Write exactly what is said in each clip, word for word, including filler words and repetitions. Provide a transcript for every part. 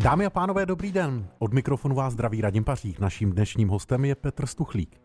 Dámy a pánové, dobrý den. Od mikrofonu vás zdraví Radim Pařík. Naším dnešním hostem je Petr Stuchlík.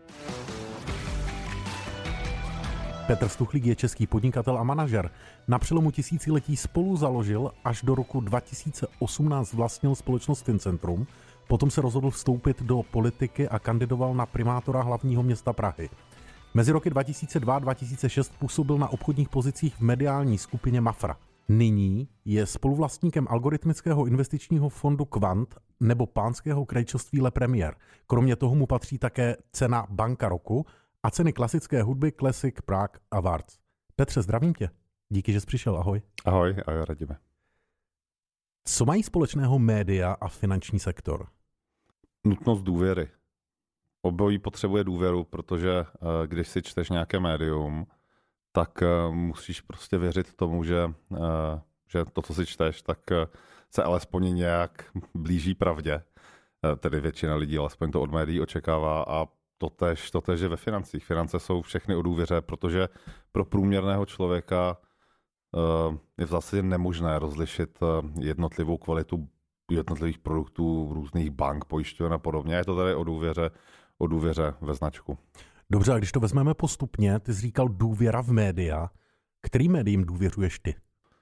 Petr Stuchlík je český podnikatel a manažer. Na přelomu tisíciletí spolu založil, až do roku dva tisíce osmnáct vlastnil společnost Fincentrum, potom se rozhodl vstoupit do politiky a kandidoval na primátora hlavního města Prahy. Mezi roky dva tisíce dva a dva tisíce šest působil na obchodních pozicích v mediální skupině Mafra. Nyní je spoluvlastníkem algoritmického investičního fondu Quant nebo pánského krajčoství Le Premier. Kromě toho mu patří také cena Banka roku a ceny klasické hudby Classic Prague Awards. Petře, zdravím tě. Díky, že jsi přišel. Ahoj. Ahoj, ahoj, Radime. Co mají společného média a finanční sektor? Nutnost důvěry. Obojí potřebuje důvěru, protože když si čteš nějaké médium, tak musíš prostě věřit tomu, že, že to, co si čteš, tak se alespoň nějak blíží pravdě. Tedy většina lidí alespoň to od médií očekává a totéž, totéž je ve financích. Finance jsou všechny o důvěře, protože pro průměrného člověka je v zásadě nemožné rozlišit jednotlivou kvalitu jednotlivých produktů, různých bank, pojišťoven a podobně. Je to tady o důvěře, o důvěře ve značku. Dobře, a když to vezmeme postupně, ty jsi říkal důvěra v média. Kterým médiím důvěřuješ ty?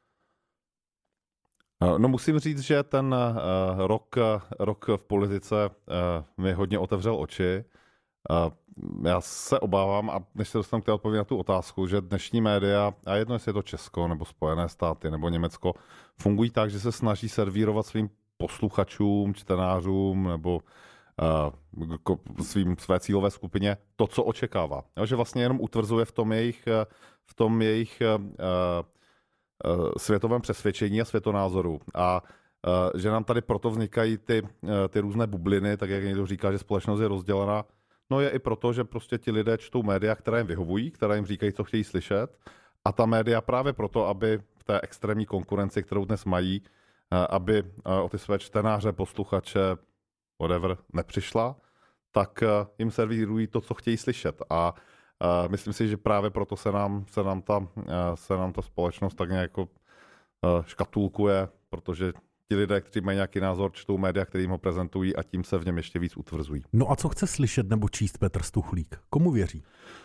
No musím říct, že ten uh, rok, rok v politice uh, mi hodně otevřel oči. Uh, já se obávám, a než se dostanu k té odpovědi na tu otázku, že dnešní média, a jedno jestli je to Česko, nebo Spojené státy, nebo Německo, fungují tak, že se snaží servírovat svým posluchačům, čtenářům, nebo uh, svým, své cílové skupině to, co očekává. Jo, že vlastně jenom utvrzuje v tom jejich, v tom jejich uh, uh, světovém přesvědčení a světonázoru. A uh, že nám tady proto vznikají ty, uh, ty různé bubliny, tak jak někdo říká, že společnost je rozdělená. No je i proto, že prostě ti lidé čtou média, které jim vyhovují, které jim říkají, co chtějí slyšet. A ta média právě proto, aby v té extrémní konkurenci, kterou dnes mají, aby o ty své čtenáře, posluchače, whatever, nepřišla, tak jim servírují to, co chtějí slyšet. A myslím si, že právě proto se nám, se nám, ta, se nám ta společnost tak nějak škatulkuje, protože ti lidé, kteří mají nějaký názor, čtou média, kterým ho prezentují a tím se v něm ještě víc utvrzují. No a co chce slyšet nebo číst Petr Stuchlík? Komu věří?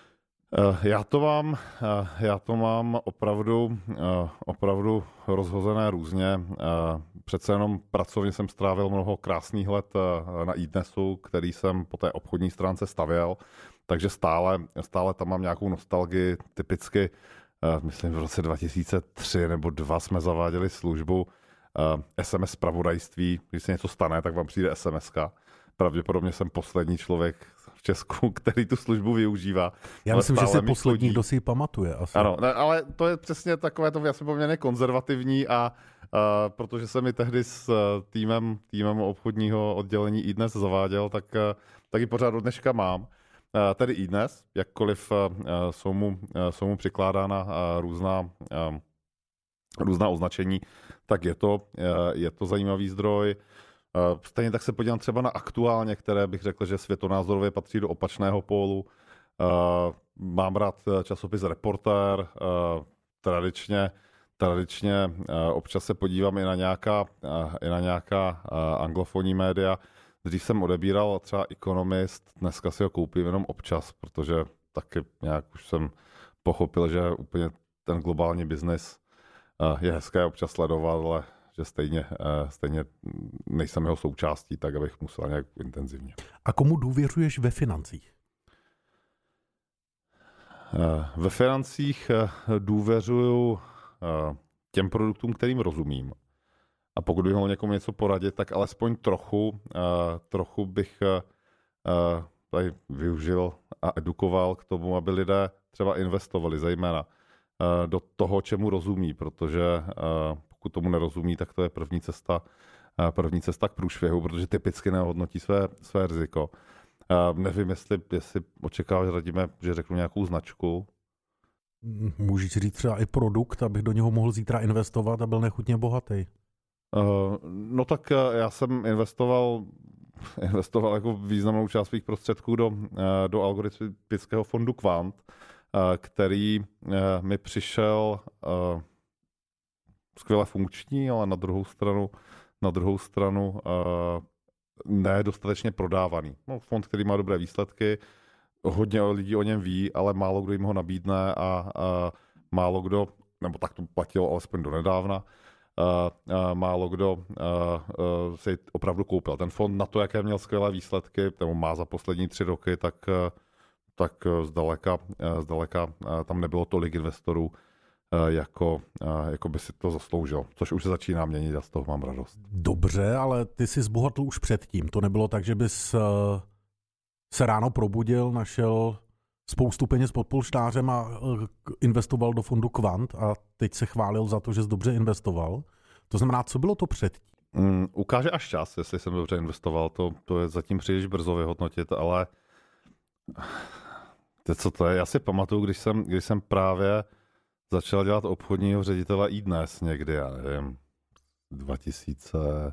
Já to mám, já to mám opravdu, opravdu rozhozené různě. Přece jenom pracovně jsem strávil mnoho krásných let na iDnesu, který jsem po té obchodní stránce stavěl, takže stále, stále tam mám nějakou nostalgii. Typicky, myslím, v roce dva tisíce tři nebo dva jsme zaváděli službu es em es zpravodajství. Když se něco stane, tak vám přijde es em eska. Pravděpodobně jsem poslední člověk v Česku, který tu službu využívá. Já myslím, že jsi poslední, chodí. Kdo si ji pamatuje. Asi. Ano, ne, ale to je přesně takové, to asi poměrně konzervativní a, a protože jsem mi tehdy s týmem, týmem obchodního oddělení iDnes zaváděl, tak, tak ji pořád do dneška mám. Tedy iDnes, jakkoliv jsou mu, jsou mu přikládána různá, různá označení, tak je to, je to zajímavý zdroj. Stejně tak se podívám třeba na Aktuálně, které bych řekl, že světonázorově patří do opačného pólu. Mám rád časopis Reportér, tradičně, tradičně občas se podívám i na nějaká, i na nějaká anglofonní média. Dřív jsem odebíral třeba Economist, dneska si ho koupím jenom občas, protože taky nějak už jsem pochopil, že úplně ten globální biznis je hezké občas sledovat, ale že stejně, stejně nejsem jeho součástí, tak abych musel nějak intenzivně. A komu důvěřuješ ve financích? Ve financích důvěřuju těm produktům, kterým rozumím. A pokud bych mohl někomu něco poradit, tak alespoň trochu, trochu bych tady využil a edukoval k tomu, aby lidé třeba investovali zejména do toho, čemu rozumí, protože pokud tomu nerozumí, tak to je první cesta, první cesta k průšvihu, protože typicky nehodnotí své, své riziko. Nevím, jestli, jestli očekáváš, Radime, že řeknu nějakou značku. Můžeš říct třeba i produkt, abych do něho mohl zítra investovat a byl nechutně bohatý. No tak já jsem investoval, investoval jako významnou část svých prostředků do, do algoritmického fondu Quant, který mi přišel skvěle funkční, ale na druhou stranu na druhou stranu uh, ne dostatečně prodávaný. No, fond, který má dobré výsledky, hodně lidí o něm ví, ale málo kdo jim ho nabídne a, a málo kdo, nebo tak to platilo alespoň do nedávna, a, a málo kdo a, a, si opravdu koupil. Ten fond na to, jaké měl skvělé výsledky, nebo má za poslední tři roky, tak, tak zdaleka, zdaleka tam nebylo tolik investorů, jako, jako by si to zasloužil, což už se začíná měnit a z toho mám radost. Dobře, ale ty jsi zbohatl už předtím. To nebylo tak, že bys se ráno probudil, našel spoustu peněz pod polštářem a investoval do fondu Quant a teď se chválil za to, že jsi dobře investoval. To znamená, co bylo to předtím? Mm, ukáže až čas, jestli jsem dobře investoval, to, to je zatím příliš brzo vyhodnotit, ale to, co to je, já si pamatuju, když jsem, když jsem právě začal dělat obchodního ředitele iDnes někdy, já nevím, dva tisíce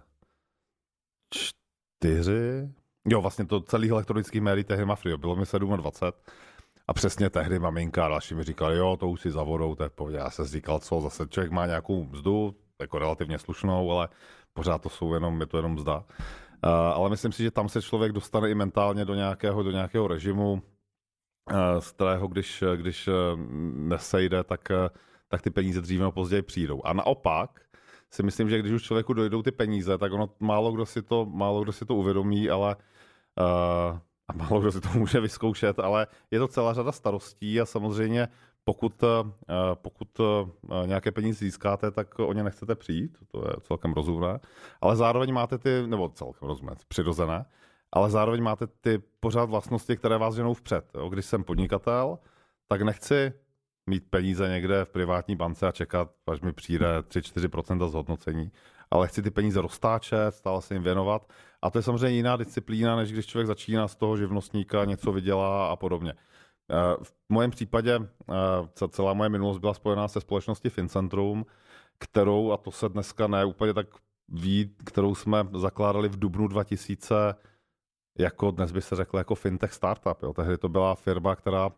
čtyři. Jo, vlastně to celý elektronický médií tehdy Mafrio, bylo mi dvacet sedm a přesně tehdy maminka a další mi říkali, jo, to už si za vodou, to je pohodě. Já jsem říkal, co, zase člověk má nějakou mzdu, jako relativně slušnou, ale pořád to jsou jenom, je to jenom mzda. Uh, ale myslím si, že tam se člověk dostane i mentálně do nějakého, do nějakého režimu, uh, z kterého, když, když nesejde, tak, tak ty peníze dříve nebo později přijdou. A naopak si myslím, že když už člověku dojdou ty peníze, tak ono málo kdo si to, málo kdo si to uvědomí, ale uh, a málo kdo si to může vyzkoušet, ale je to celá řada starostí a samozřejmě pokud, uh, pokud uh, nějaké peníze získáte, tak o ně nechcete přijít, to je celkem rozumné, ale zároveň máte ty, nebo celkem rozumné, přirozené, ale zároveň máte ty pořád vlastnosti, které vás ženou vpřed. Jo? Když jsem podnikatel, tak nechci mít peníze někde v privátní bance a čekat, až mi přijde tři až čtyři procenta zhodnocení, ale chci ty peníze roztáčet, stále se jim věnovat. A to je samozřejmě jiná disciplína, než když člověk začíná z toho živnostníka, něco vydělá a podobně. V mém případě celá moje minulost byla spojená se společností Fincentrum, kterou, a to se dneska ne úplně tak ví, kterou jsme zakládali v dubnu dva tisíce, jako dnes by se řeklo jako fintech startup. Jo. Tehdy to byla firma, která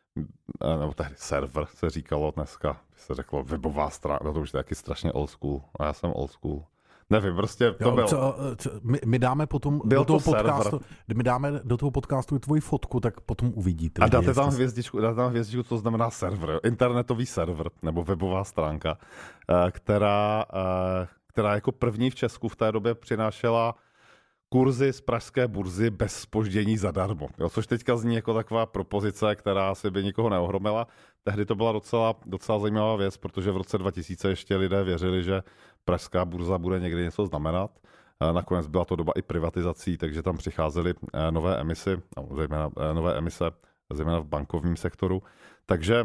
nebo tehdy server se říkalo, dneska by se řeklo webová stránka, to už je taky strašně old school, a já jsem old school. Nevím, prostě to jo, bylo. Co, co, my, my dáme potom byl do toho to podcastu, server. my dáme do toho podcastu i tvoji fotku, tak potom uvidíte. A dáte tam hvězdičku, dáte tam hvězdičku, co znamená server, internetový server, nebo webová stránka, která, která jako první v Česku v té době přinášela kurzy z pražské burzy bez zpoždění zadarmo. Jo, což teďka zní jako taková propozice, která si by nikoho neohromila. Tehdy to byla docela, docela zajímavá věc, protože v roce dva tisíce ještě lidé věřili, že pražská burza bude někdy něco znamenat. Nakonec byla to doba i privatizací, takže tam přicházely nové emisy, zejména nové emise, zejména v bankovním sektoru. Takže,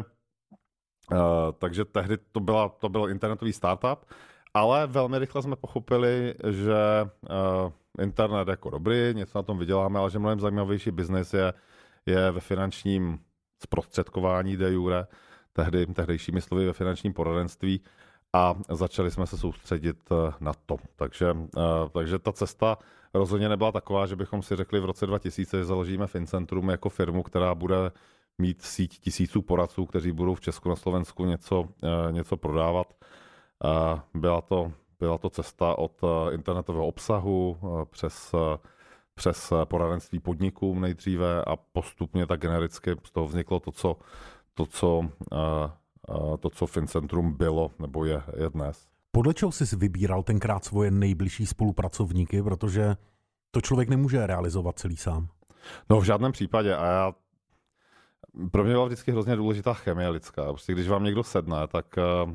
takže tehdy to, byla, to byl internetový startup, ale velmi rychle jsme pochopili, že internet jako dobrý, něco na tom vyděláme, ale že mnohem zajímavější biznes je, je ve finančním zprostředkování de jure, tehdy, tehdejšími slovy ve finančním poradenství a začali jsme se soustředit na to. Takže, takže ta cesta rozhodně nebyla taková, že bychom si řekli v roce dva tisíce, že založíme Fincentrum jako firmu, která bude mít síť tisíců poradců, kteří budou v Česku na Slovensku něco, něco prodávat. Byla to Byla to cesta od internetového obsahu přes, přes poradenství podnikům nejdříve a postupně tak genericky z toho vzniklo to, co, to, co, to, co Fincentrum bylo nebo je, je dnes. Podle čeho jsi vybíral tenkrát svoje nejbližší spolupracovníky, protože to člověk nemůže realizovat celý sám? No v žádném případě a já pro mě byla vždycky hrozně důležitá chemie lidská. Prostě když vám někdo sedne, tak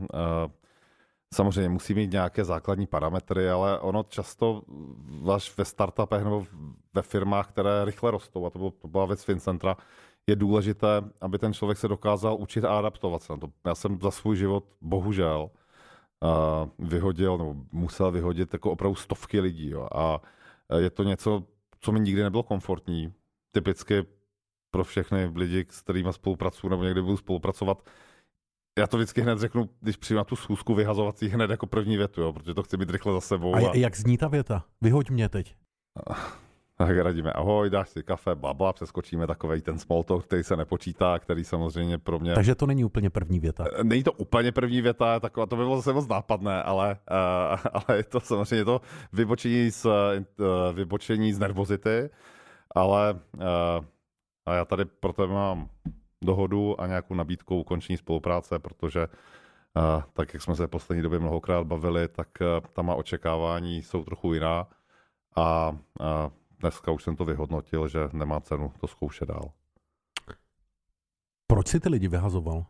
samozřejmě musí mít nějaké základní parametry, ale ono často až ve startupech nebo ve firmách, které rychle rostou, a to, bylo, to byla věc Fincentra, je důležité, aby ten člověk se dokázal učit a adaptovat se na to. Já jsem za svůj život bohužel uh, vyhodil, nebo musel vyhodit jako opravdu stovky lidí. Jo. A je to něco, co mi nikdy nebylo komfortní. Typicky pro všechny lidi, s kterými spolupracuju nebo někdy budu spolupracovat, já to vždycky hned řeknu, když přijdu na tu schůzku vyhazovací hned jako první větu, jo, protože to chci mít rychle za sebou. A, a jak zní ta věta? Vyhoď mě teď. Tak radíme, ahoj, dáš si kafe, blabla, přeskočíme takovej ten small talk, který se nepočítá, který samozřejmě pro mě... Takže to není úplně první věta. Není to úplně první věta, taková, to by bylo zase moc nápadné, ale, uh, ale je to samozřejmě to vybočení z, uh, vybočení z nervozity, ale uh, a já tady pro tebe mám dohodu a nějakou nabídku ukončení spolupráce, protože uh, tak, jak jsme se v poslední době mnohokrát bavili, tak uh, tam má očekávání jsou trochu jiná a uh, dneska už jsem to vyhodnotil, že nemá cenu to zkoušet dál. Proč si ty lidi vyhazoval?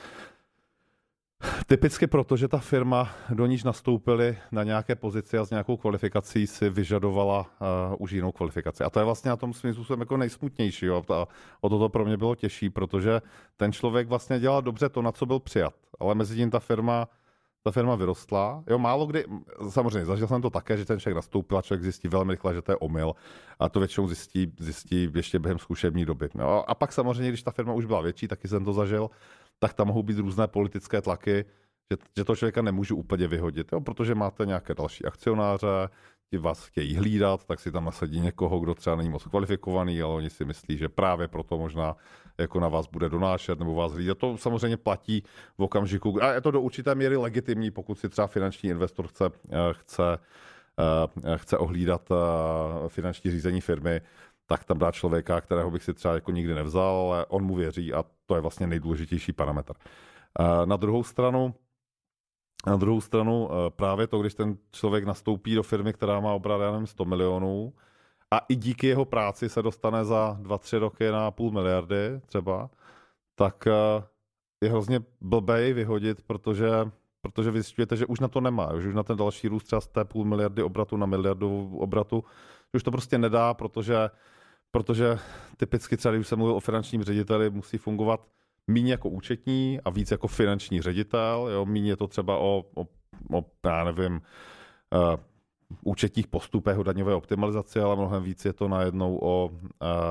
Typicky proto, že ta firma, do níž nastoupili na nějaké pozici a s nějakou kvalifikací, si vyžadovala uh, už jinou kvalifikaci. A to je vlastně na tom svým způsobem jako nejsmutnější. Jo? A o toto pro mě bylo těžší, protože ten člověk vlastně dělal dobře to, na co byl přijat. Ale mezi tím ta firma, ta firma vyrostla. Jo, málo kdy, samozřejmě zažil jsem to také, že ten člověk nastoupil a člověk zjistí velmi rychle, že to je omyl. A to většinou zjistí, zjistí ještě během zkušební doby. No, a pak samozřejmě, když ta firma už byla větší, taky jsem to zažil, tak tam mohou být různé politické tlaky, že, že toho člověka nemůžu úplně vyhodit, jo, protože máte nějaké další akcionáře, ti vás chtějí hlídat, tak si tam nasadí někoho, kdo třeba není moc kvalifikovaný, ale oni si myslí, že právě proto možná jako na vás bude donášet nebo vás hlídat. To samozřejmě platí v okamžiku, a je to do určité míry legitimní, pokud si třeba finanční investor chce, chce, chce ohlídat finanční řízení firmy, tak tam dá člověka, kterého bych si třeba jako nikdy nevzal, ale on mu věří a to je vlastně nejdůležitější parametr. Na druhou stranu, na druhou stranu právě to, když ten člověk nastoupí do firmy, která má obrat, já nevím, sto milionů a i díky jeho práci se dostane za dva, tři roky na půl miliardy třeba, tak je hrozně blbej vyhodit, protože, protože vy zjišťujete, že už na to nemá, že už na ten další růst třeba z té půl miliardy obratu na miliardu obratu, že už to prostě nedá, protože Protože typicky třeba, když jsem mluvil o finančním řediteli, musí fungovat méně jako účetní a víc jako finanční ředitel. Jo? Méně je to třeba o, o, o já nevím, uh, účetních postupech, o daňové optimalizaci, ale mnohem víc je to najednou o, uh,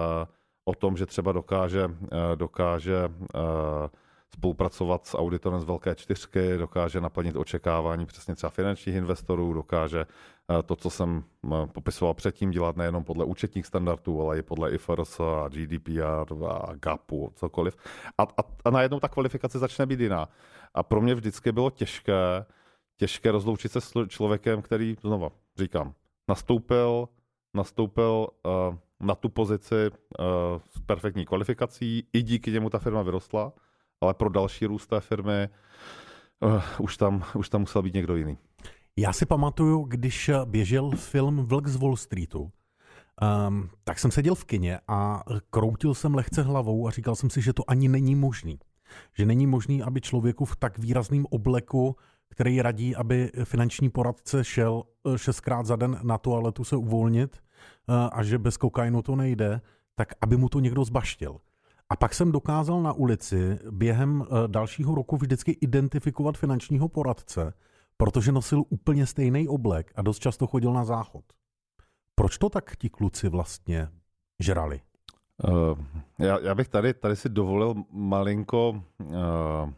o tom, že třeba dokáže, uh, dokáže uh, spolupracovat s auditorem z velké čtyřky, dokáže naplnit očekávání přesně třeba finančních investorů, dokáže to, co jsem popisoval předtím, dělat nejenom podle účetních standardů, ale i podle I F R S a G D P R a GAAPu, cokoliv. A, a, a najednou ta kvalifikace začne být jiná. A pro mě vždycky bylo těžké, těžké rozloučit se s člověkem, který, znova říkám, nastoupil, nastoupil uh, na tu pozici uh, s perfektní kvalifikací, i díky němu ta firma vyrostla, ale pro další růst té firmy uh, už, tam, už tam musel být někdo jiný. Já si pamatuju, když běžel film Vlk z Wall Streetu, um, tak jsem seděl v kině a kroutil jsem lehce hlavou a říkal jsem si, že to ani není možný. Že není možný, aby člověku v tak výrazném obleku, který radí, aby finanční poradce šel šestkrát za den na toaletu se uvolnit uh, a že bez kokainu to nejde, tak aby mu to někdo zbaštil. A pak jsem dokázal na ulici během uh, dalšího roku vždycky identifikovat finančního poradce, protože nosil úplně stejný oblek a dost často chodil na záchod. Proč to tak ti kluci vlastně žrali? Uh, já, já bych tady, tady si dovolil malinko uh, uh,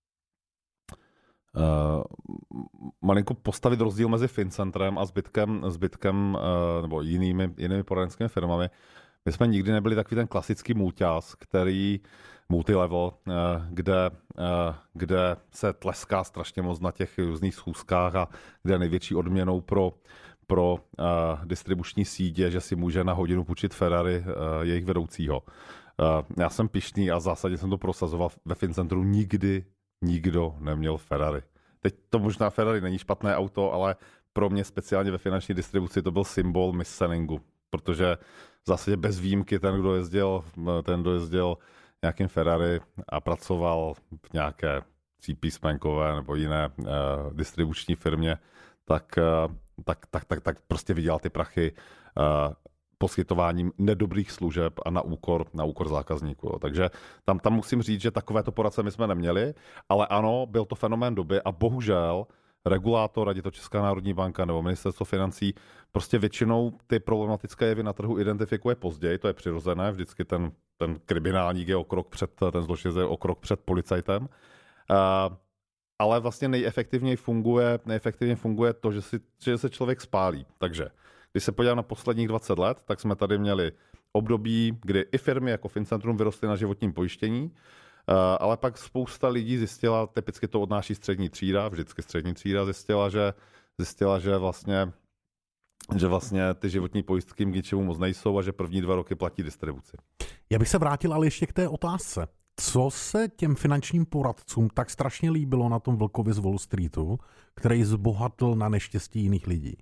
malinko postavit rozdíl mezi Fincentrem a zbytkem, zbytkem uh, nebo jinými, jinými poradenskými firmami. My jsme nikdy nebyli takový ten klasický mulťás, který multilevel, kde, kde se tleská strašně moc na těch různých schůzkách a kde je největší odměnou pro, pro uh, distribuční sítě, že si může na hodinu půjčit Ferrari uh, jejich vedoucího. Uh, já jsem pyšný a v zásadě jsem to prosazoval. Ve Fincentru nikdy nikdo neměl Ferrari. Teď to možná Ferrari není špatné auto, ale pro mě speciálně ve finanční distribuci to byl symbol mis-sellingu, protože v zásadě bez výjimky ten, kdo jezdil, ten, kdo jezdil nějakým Ferrari a pracoval v nějaké třípísmenkové nebo jiné uh, distribuční firmě, tak, uh, tak, tak, tak, tak prostě vydělal ty prachy uh, poskytováním nedobrých služeb a na úkor, na úkor zákazníků. Jo. Takže tam, tam musím říct, že takovéto poradce my jsme neměli, ale ano, byl to fenomén doby a bohužel regulátor, ať je to Česká národní banka nebo ministerstvo financí, prostě většinou ty problematické jevy na trhu identifikuje později, to je přirozené, vždycky ten, ten kriminálník je o krok před, ten zločinec je o krok před policajtem, uh, ale vlastně nejefektivněji funguje, nejefektivněji funguje to, že, si, že se člověk spálí. Takže když se podívám na posledních dvacet let, tak jsme tady měli období, kdy i firmy jako Fincentrum vyrostly na životním pojištění, ale pak spousta lidí zjistila, typicky to odnáší střední třída, vždycky střední třída zjistila, že, zjistila, že vlastně že vlastně ty životní pojistky k ničemu moc nejsou a že první dva roky platí distribuci. Já bych se vrátil ale ještě k té otázce. Co se těm finančním poradcům tak strašně líbilo na tom Vlkovi z Wall Streetu, který zbohatl na neštěstí jiných lidí?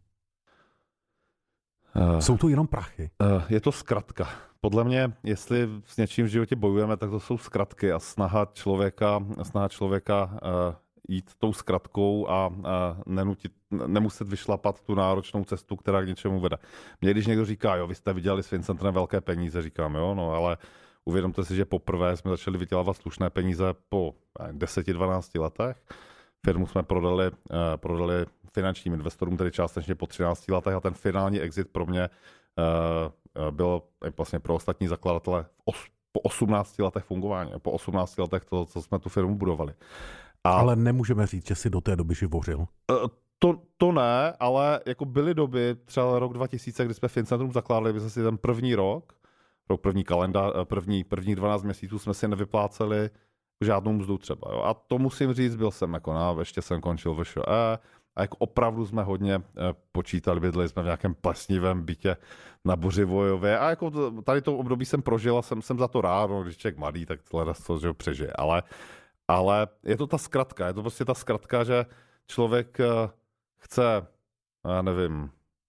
Uh, jsou to jenom prachy? Uh, je to zkratka. Podle mě, jestli s něčím v životě bojujeme, tak to jsou zkratky a snaha člověka, snaha člověka uh, jít tou zkratkou a, a nenutit, nemuset vyšlapat tu náročnou cestu, která k něčemu vede. Mně když někdo říká, jo, vy jste vydělali s Fincentrem velké peníze, říkám, jo, no ale uvědomte si, že poprvé jsme začali vydělávat slušné peníze po deset dvanácti letech. Firmu jsme prodali, uh, prodali finančním investorům, tedy částečně po třinácti letech a ten finální exit pro mě uh, byl vlastně pro ostatní zakladatele os, po osmnácti letech fungování, po osmnácti letech to, co jsme tu firmu budovali. A... Ale nemůžeme říct, že si do té doby živořil. Uh, to, to ne, ale jako byly doby, třeba rok dva tisíce, kdy jsme Fincentrum zakládali, jsme si ten první rok, rok první kalendář, první, první dvanáct měsíců jsme si nevypláceli žádnou mzdu třeba. Jo. A to musím říct, byl jsem jako na, ještě jsem končil V Š E, a jako opravdu jsme hodně eh, počítali, bydleli jsme v nějakém plesnivém bytě na Bořivojově a jako tady to období jsem prožil a jsem, jsem za to rád, no, když člověk mladý, tak hledá to, že ho přežije, ale, ale je to ta zkratka, je to prostě ta zkratka, že člověk eh, chce, já nevím,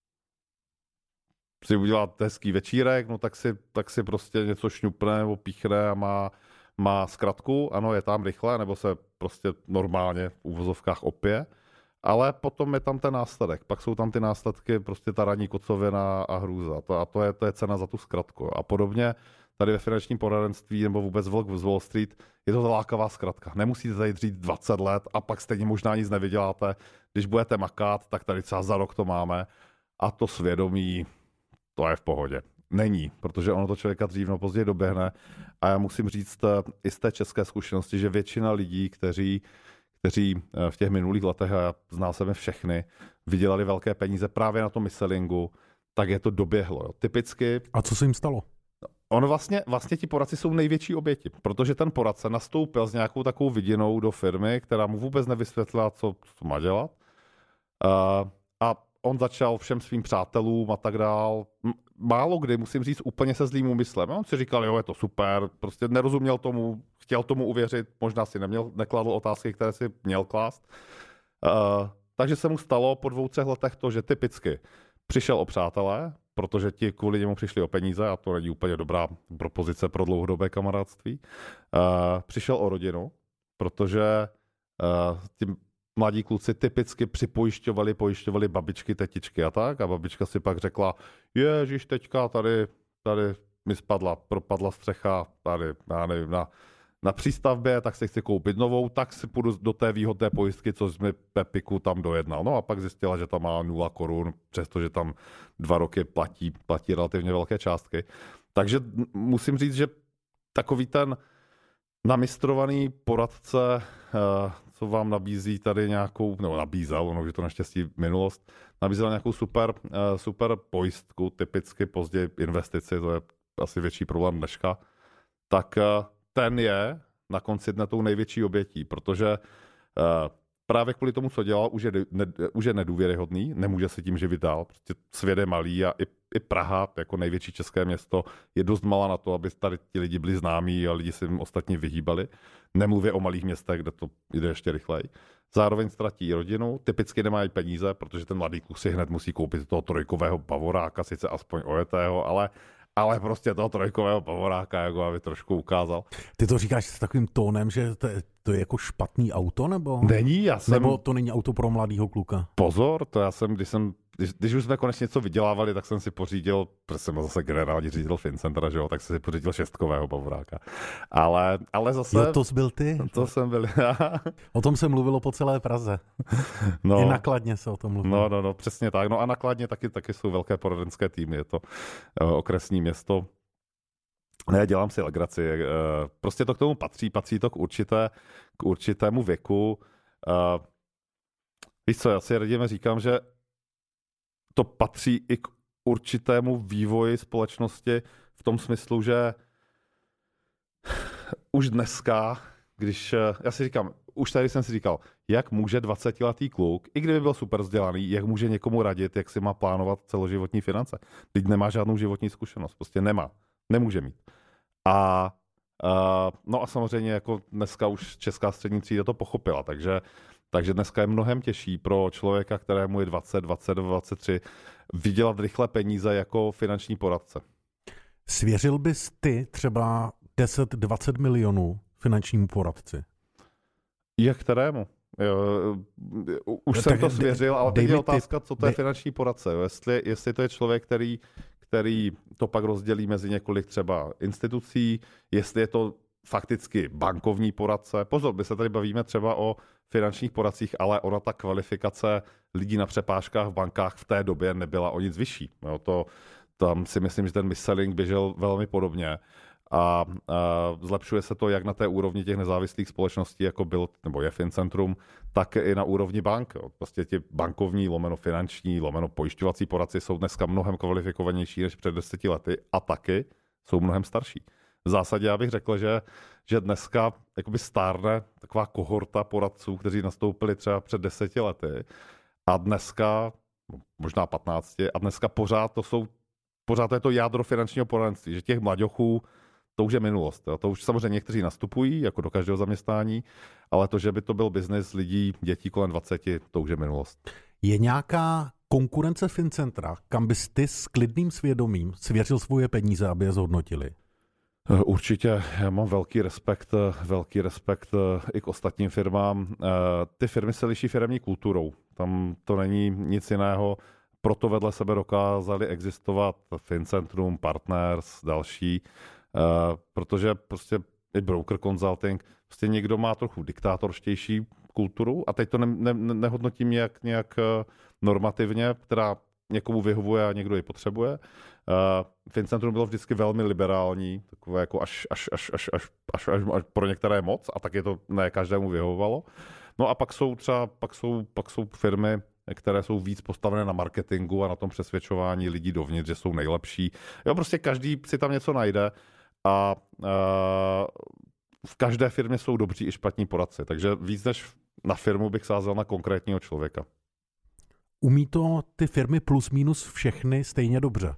si udělat hezký večírek, no tak si, tak si prostě něco šňupne nebo píchne a má, má zkratku, ano, je tam rychle, nebo se prostě normálně v uvozovkách opije. Ale potom je tam ten následek. Pak jsou tam ty následky, prostě ta ranní kocovina a hrůza. To, a to je, to je cena za tu zkratku. A podobně tady ve finančním poradenství nebo vůbec Vlk z Wall Street je to lákavá zkratka. Nemusíte tady dřít dvacet let a pak stejně možná nic nevyděláte. Když budete makat, tak tady třeba za rok to máme. A to svědomí, to je v pohodě. Není, protože ono to člověka dřív nebo později doběhne. A já musím říct i z té české zkušenosti, že většina lidí, kteří kteří v těch minulých letech, a já znal jsem je všechny, vydělali velké peníze právě na tom misselingu, tak je to doběhlo. Jo. Typicky... A co se jim stalo? On vlastně, vlastně ti poradci jsou největší oběti, protože ten poradce nastoupil s nějakou takovou vidinou do firmy, která mu vůbec nevysvětlila, co, co má dělat. Uh, a on začal všem svým přátelům a tak dál. Málo kdy, musím říct, úplně se zlým úmyslem. On si říkal, jo, je to super, prostě nerozuměl tomu, chtěl tomu uvěřit, možná si neměl, nekladl otázky, které si měl klást. Uh, takže se mu stalo po dvou, třech letech to, že typicky přišel o přátelé, protože ti kvůli němu přišli o peníze a to není úplně dobrá propozice pro dlouhodobé kamarádství. Uh, přišel o rodinu, protože uh, tím mladí kluci typicky připojišťovali, pojišťovali babičky, tetičky a tak. A babička si pak řekla, ježiš, teďka tady, tady mi spadla, propadla střecha, tady, já nevím, na, na přístavbě, tak si chci koupit novou, tak si půjdu do té výhodné pojistky, co mi Pepiku tam dojednal. No a pak zjistila, že tam má nula korun, přestože tam dva roky platí, platí relativně velké částky. Takže musím říct, že takový ten namistrovaný poradce, co vám nabízí tady nějakou, nebo nabízel, ono už je to naštěstí minulost, nabízel nějakou super, super pojistku, typicky později investici, to je asi větší problém dneška, tak ten je na konci dne tou největší obětí, protože právě kvůli tomu, co dělal, už je, ne, už je nedůvěryhodný, nemůže se tím živit dál. Prostě svět je malý a i, i Praha, jako největší české město, je dost malá na to, aby tady ti lidi byli známí a lidi se jim ostatně vyhýbali. Nemluvě o malých městech, kde to jde ještě rychleji. Zároveň ztratí rodinu, typicky nemají peníze, protože ten mladý kluk si hned musí koupit toho trojkového bavoráka, sice aspoň ojetého, ale ale prostě toho trojkového pavoráka, jako aby trošku ukázal. Ty to říkáš s takovým tónem, že to je, to je jako špatný auto, nebo? Není, já jsem... Nebo to není auto pro mladýho kluka? Pozor, to já jsem, když jsem, když, když už jsme konečně něco vydělávali, tak jsem si pořídil, protože jsem zase generální ředitel Fincentra, že jo, tak jsem si pořídil šestkového pavoráka. Ale, ale zase... Jo, to jsi byl ty? To jsem byl já. O tom se mluvilo po celé Praze. No. I nakladně se o tom mluvilo. No, no, no, přesně tak. No a nakladně taky, taky jsou velké poradenské týmy, je to uh, okresní město. Ne, dělám si legraci. Uh, prostě to k tomu patří, patří to k, určité, k určitému věku. Uh, víš co, já si radíme říkám, že to patří i k určitému vývoji společnosti v tom smyslu, že už dneska, když, já si říkám, už tady jsem si říkal, jak může dvacetiletý kluk, i kdyby byl super vzdělaný, jak může někomu radit, jak si má plánovat celoživotní finance. Teď nemá žádnou životní zkušenost, prostě nemá, nemůže mít. A uh, no a samozřejmě jako dneska už česká střední třída to pochopila, takže, takže dneska je mnohem těžší pro člověka, kterému je dvacet, dvacet, dvacet tři, vydělat rychle peníze jako finanční poradce. Svěřil bys ty třeba deset dvacet milionů finančnímu poradci? Jak kterému? Jo, už no, jsem to svěřil, ale teď je otázka, co to je finanční poradce. Jo? Jestli, jestli to je člověk, který, který to pak rozdělí mezi několik třeba institucí, jestli je to fakticky bankovní poradce. Pozor, my se tady bavíme třeba o finančních poradcích, ale ona ta kvalifikace lidí na přepážkách v bankách v té době nebyla o nic vyšší. Jo? To, tam si myslím, že ten mis-selling běžel velmi podobně. A, a zlepšuje se to jak na té úrovni těch nezávislých společností, jako byl nebo je Fincentrum, tak i na úrovni bank. Jo. Prostě ti bankovní, lomeno finanční, lomeno pojišťovací poradci jsou dneska mnohem kvalifikovanější než před deseti lety a taky jsou mnohem starší. V zásadě já bych řekl, že, že dneska jakoby stárne taková kohorta poradců, kteří nastoupili třeba před deseti lety a dneska, možná patnácti, a dneska pořád to jsou, pořád to je to jádro finančního poradenství, že těch mlaďochů to už je minulost. Jo. To už samozřejmě někteří nastupují, jako do každého zaměstnání, ale to, že by to byl biznis lidí, dětí kolem dvaceti, to už je minulost. Je nějaká konkurence Fincentra, kam bys ty s klidným svědomím svěřil svoje peníze, aby je zhodnotili? Určitě, já mám velký respekt, velký respekt i k ostatním firmám. Ty firmy se liší firemní kulturou. Tam to není nic jiného. Proto vedle sebe dokázali existovat Fincentrum, Partners, další. Uh, protože prostě i broker consulting, prostě někdo má trochu diktátorštější kulturu a teď to ne, ne, nehodnotím nějak, nějak normativně, která někomu vyhovuje a někdo ji potřebuje. Uh, Fincentrum bylo vždycky velmi liberální, takové jako až, až, až, až, až, až, až, až pro některé moc a tak je to ne každému vyhovovalo. No a pak jsou třeba, pak jsou, pak jsou firmy, které jsou víc postavené na marketingu a na tom přesvědčování lidí dovnitř, že jsou nejlepší. Jo, prostě každý si tam něco najde. A uh, v každé firmě jsou dobří i špatní poradci, takže víc než na firmu bych sázel na konkrétního člověka. Umí to ty firmy plus minus všechny stejně dobře?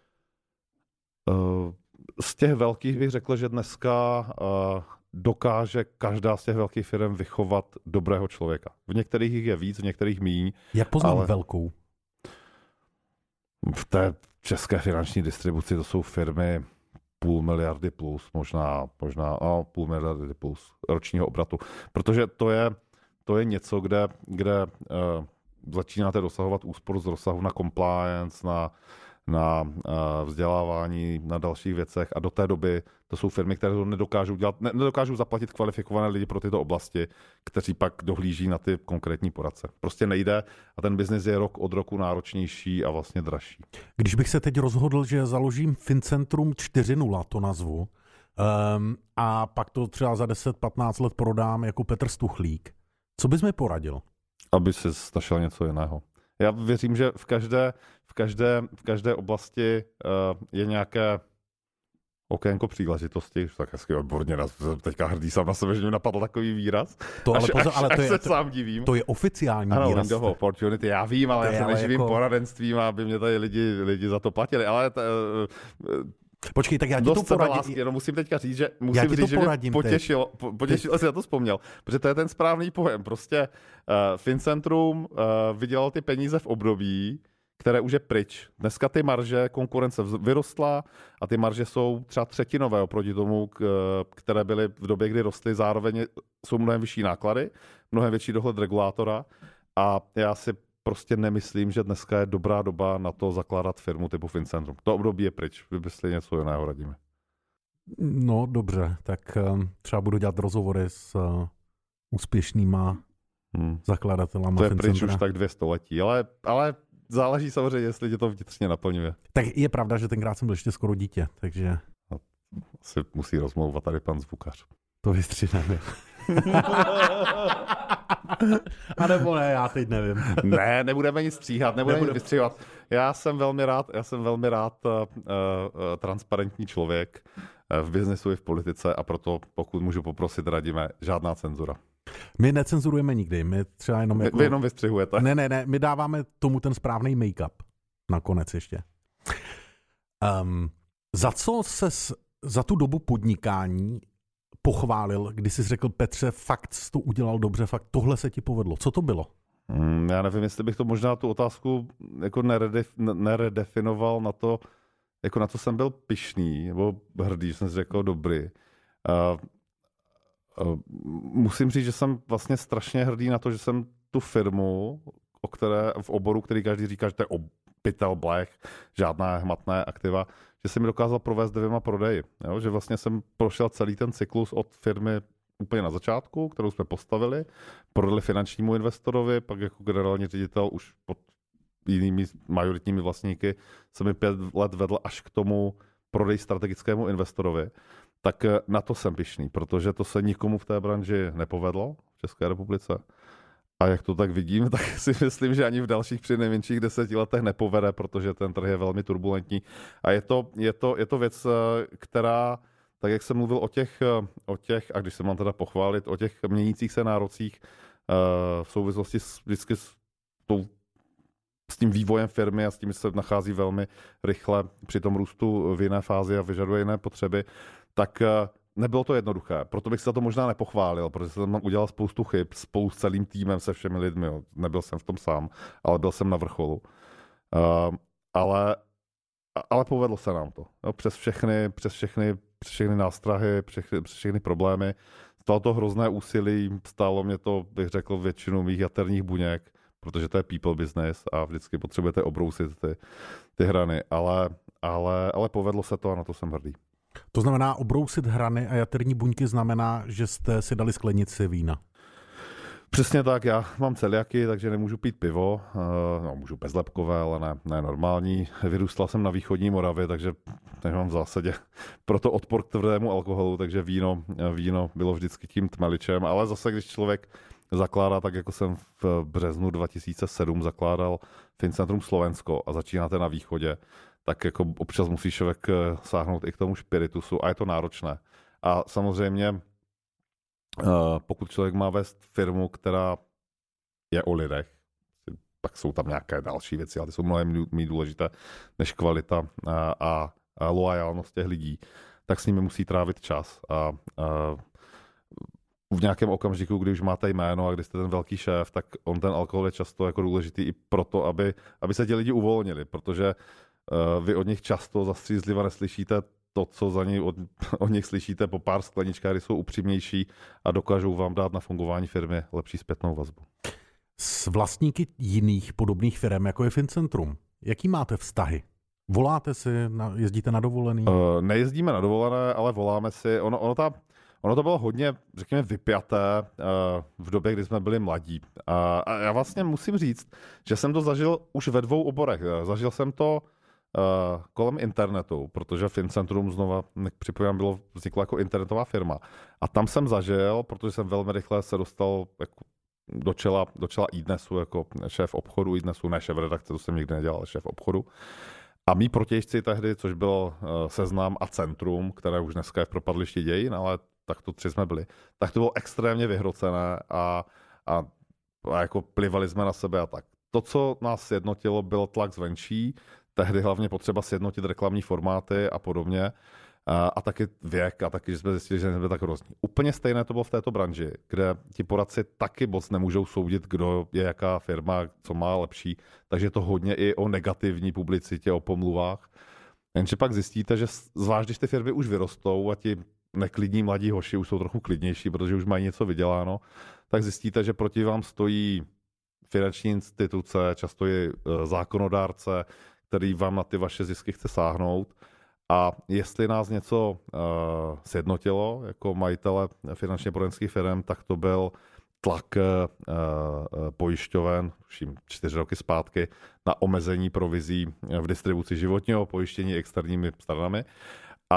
Uh, z těch velkých bych řekl, že dneska uh, dokáže každá z těch velkých firm vychovat dobrého člověka. V některých jich je víc, v některých míň. Jak poznám ale velkou? V té české finanční distribuci to jsou firmy půl miliardy plus, možná, možná no, půl miliardy plus ročního obratu. Protože to je, to je něco, kde, kde uh, začínáte dosahovat úspor z rozsahu na compliance, na, na uh, vzdělávání, na dalších věcech a do té doby to jsou firmy, které to nedokážou dělat, ne, nedokážou zaplatit kvalifikované lidi pro tyto oblasti, kteří pak dohlíží na ty konkrétní poradce. Prostě nejde a ten biznis je rok od roku náročnější a vlastně dražší. Když bych se teď rozhodl, že založím Fincentrum čtyři nula, to nazvu, um, a pak to třeba za deset patnáct let prodám jako Petr Stuchlík, co bys mi poradil? Aby si našel něco jiného. Já věřím, že v každé, v každé, v každé oblasti uh, je nějaké okénko příležitosti, tak hezky odborně, teďka hrdý sám na sebe, že mi napadl takový výraz. To ale, až, pozor, až, ale to až je, se to, sám divím. To je oficiální ano, výraz. Ano, opportunity, já vím, ale já se neživím jako poradenstvím, aby mě tady lidi, lidi za to platili, ale t, Počkej, tak já ti to poradím. Lásky, jenom musím teďka říct, že musím říct, že mě potěšilo, po, potěšilo, si na to vzpomněl, protože to je ten správný pojem. Prostě uh, Fincentrum uh, vydělal ty peníze v období, které už je pryč. Dneska ty marže, konkurence vyrostla a ty marže jsou třeba třetinové oproti tomu, které byly v době, kdy rostly, zároveň jsou mnohem vyšší náklady, mnohem větší dohled regulátora a já si prostě nemyslím, že dneska je dobrá doba na to zakládat firmu typu Fincentrum. To období je pryč, vymyslí něco jiného, radíme. No dobře, tak um, třeba budu dělat rozhovory s uh, úspěšnýma hmm. zakladatelama To je Fincentra. pryč už tak dvě století, ale, ale záleží samozřejmě, jestli tě to vnitřně naplňuje. Tak je pravda, že tenkrát jsem byl ještě skoro dítě, takže... Asi musí rozmlouvat tady pan zvukař. To vystřídáme. A nebo ne, já teď nevím. Ne, nebudeme nic stříhat, nebudeme Nebude... nic vystříhat. Já jsem velmi rád, já jsem velmi rád uh, uh, transparentní člověk uh, v biznesu i v politice a proto, pokud můžu poprosit, radíme, žádná cenzura. My necenzurujeme nikdy, my třeba jenom jako... Vy jenom vystřihujete. Ne, ne, ne, my dáváme tomu ten správný make-up nakonec ještě. Um, za co ses za tu dobu podnikání pochválil, kdy jsi řekl, Petře, fakt jsi to udělal dobře, fakt tohle se ti povedlo. Co to bylo? Hmm, já nevím, jestli bych to možná tu otázku jako neredef, neredefinoval na to, jako na to jsem byl pyšný, nebo hrdý, že jsem si řekl dobrý. Uh, uh, musím říct, že jsem vlastně strašně hrdý na to, že jsem tu firmu, o které, v oboru, který každý říká, že to je pytel blech, žádná hmatné aktiva, že jsem mi dokázal provést dvěma prodeji. Jo? Že vlastně jsem prošel celý ten cyklus od firmy úplně na začátku, kterou jsme postavili, prodali finančnímu investorovi, pak jako generální ředitel už pod jinými majoritními vlastníky jsem mi pět let vedl až k tomu prodej strategickému investorovi. Tak na to jsem pyšný, protože to se nikomu v té branži nepovedlo v České republice. A jak to tak vidím, tak si myslím, že ani v dalších přinejmenších deseti letech nepovede, protože ten trh je velmi turbulentní. A je to, je to, je to věc, která, tak jak jsem mluvil o těch, o těch, a když se mám teda pochválit, o těch měnících se nárocích v souvislosti s, vždycky s, tou, s tím vývojem firmy a s tím se nachází velmi rychle při tom růstu v jiné fázi a vyžaduje jiné potřeby, tak nebylo to jednoduché, proto bych se to možná nepochválil, protože jsem tam udělal spoustu chyb spolu s celým týmem, se všemi lidmi. Jo. Nebyl jsem v tom sám, ale byl jsem na vrcholu. Uh, ale, ale povedlo se nám to. Jo. Přes všechny, přes všechny, přes všechny nástrahy, přes, přes všechny problémy. Stalo to hrozné úsilí, stálo mě to, bych řekl, většinu mých jaterních buněk, protože to je people business a vždycky potřebujete obrousit ty, ty hrany. Ale, ale, ale povedlo se to a na to jsem hrdý. To znamená, obrousit hrany a jaterní buňky znamená, že jste si dali sklenici vína. Přesně tak, já mám celiaky, takže nemůžu pít pivo, no, můžu bezlepkové, ale ne, ne normální. Vyrůstal jsem na východní Moravě, takže nemám v zásadě proto odpor k tvrdému alkoholu, takže víno, víno bylo vždycky tím tmeličem, ale zase, když člověk zakládá, tak jako jsem v březnu dva tisíce sedm zakládal Fincentrum Slovensko a začínáte na východě, tak jako občas musí člověk sáhnout i k tomu špiritusu a je to náročné. A samozřejmě, pokud člověk má vést firmu, která je o lidech, pak jsou tam nějaké další věci, ale ty jsou mnohem méně důležité než kvalita a, a, a loajálnost těch lidí, tak s nimi musí trávit čas. A, a v nějakém okamžiku, kdy už máte jméno a kdy jste ten velký šéf, tak on ten alkohol je často jako důležitý i proto, aby, aby se ti lidi uvolnili, protože vy od nich často zastřízliva neslyšíte to, co za ní od, od nich slyšíte po pár skleničkách, kdy jsou upřímnější a dokážou vám dát na fungování firmy lepší zpětnou vazbu. S vlastníky jiných podobných firm, jako je Fincentrum, jaký máte vztahy? Voláte si, na, jezdíte na dovolený? Uh, nejezdíme na dovolené, ale voláme si. Ono, ono, ta, ono to bylo hodně, řekněme, vypjaté uh, v době, kdy jsme byli mladí. Uh, a já vlastně musím říct, že jsem to zažil už ve dvou oborech. Zažil jsem to Uh, kolem internetu, protože Fincentrum znova, připomínám, bylo vzniklo jako internetová firma. A tam jsem zažil, protože jsem velmi rychle se dostal jako do čela, do čela iDnesu jako šéf obchodu iDnesu, ne šéf redakce, to jsem nikdy nedělal, ale šéf obchodu. A mý protějšci tehdy, což byl uh, Seznam a Centrum, které už dneska je v propadlišti dějin, ale tak to tři jsme byli, tak to bylo extrémně vyhrocené a, a, a jako plivali jsme na sebe a tak. To, co nás sjednotilo, byl tlak zvenčí, tehdy hlavně potřeba sjednotit reklamní formáty a podobně. A, a taky věk a taky, že jsme zjistili, že nebyl tak hrozný. Úplně stejné to bylo v této branži, kde ti poradci taky moc nemůžou soudit, kdo je jaká firma, co má lepší. Takže je to hodně i o negativní publicitě, o pomluvách. Jenže pak zjistíte, že zvlášť, když ty firmy už vyrostou a ti neklidní mladí hoši už jsou trochu klidnější, protože už mají něco vyděláno, tak zjistíte, že proti vám stojí finanční instituce, často i zákonodárce, který vám na ty vaše zisky chce sáhnout. A jestli nás něco uh, sjednotilo jako majitele finančně poradenských firm, tak to byl tlak uh, pojišťoven, vším čtyři roky zpátky, na omezení provizí v distribuci životního pojištění externími stranami. A